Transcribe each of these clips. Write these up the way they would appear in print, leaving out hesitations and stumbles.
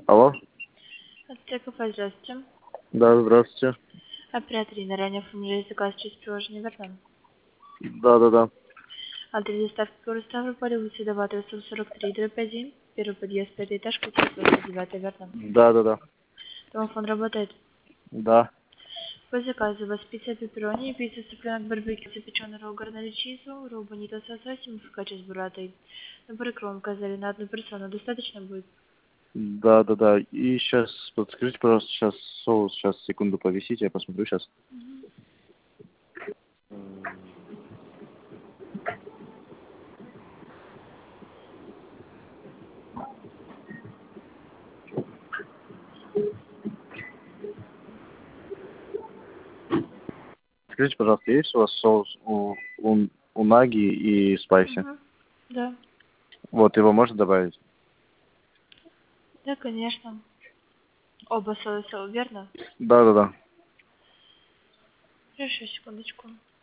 Алло? Аптека, здравствуйте. Да, здравствуйте. Оператор Ирина, ранее оформили заказ через приложение «Верно». Да. Адрес доставки город Ставрополь, улица Доватова, 143, дробь 1, первый подъезд, пятый этаж, квартира 29, «Верно». Да. Домофон работает. Да. По заказу у вас пицца пепперони, пицца цыпленок барбекю, запеченный ролл гарнали чизу, ролл бонито с лососем, фокаччо с буратой. Набор икру указали на одну персону. Достаточно будет? Да. И сейчас, подскажите, пожалуйста, сейчас соус, сейчас, секунду повисите, я посмотрю сейчас. Скажите, пожалуйста, есть у вас соус унаги и спайси? Угу. Да. Вот, его можно добавить? Да, конечно. Оба соуса, верно? Да. Хорошо, секундочку.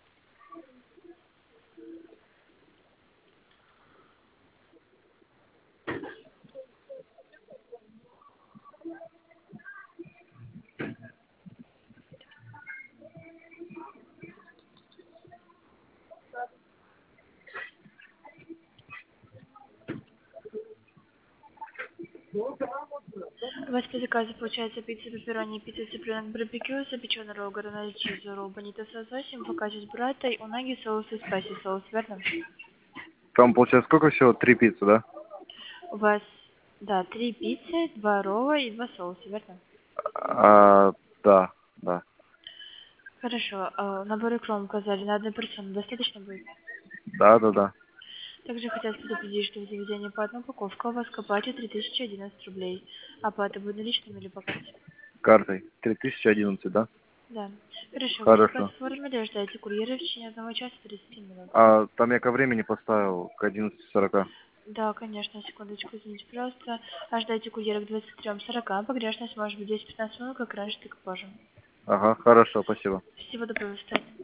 У вас по заказу получается пицца пепперони, пицца цыпленок барбекю, запеченный ролл гарнали чизу, ролл бонито с лососем, фокаччо с буратой, унаги, соус и спайси соус, верно? Там, получается, сколько всего? 3 пиццы, да? У вас, да, 3 пиццы, 2 ролла и 2 соуса, верно? А, да. Хорошо, набор икру указали на одну персону, достаточно будет? Да. Также хотелось предупредить, что в заведении по одной упаковке у вас к оплате 3011 рублей. Оплата будет наличными или по карте? Картой. 3011, да? Да. Хорошо, вы заказ Хорошо. оформили, ждайте курьера в течение 1 часа 30 минут. А там я ко времени поставил, к 11:40. Да, конечно, секундочку, извините, пожалуйста. Ожидайте курьера к 23:40. Погрешность может быть 10-15 минут, как раньше, так и позже. Ага, хорошо, спасибо. Всего доброго, до свидания.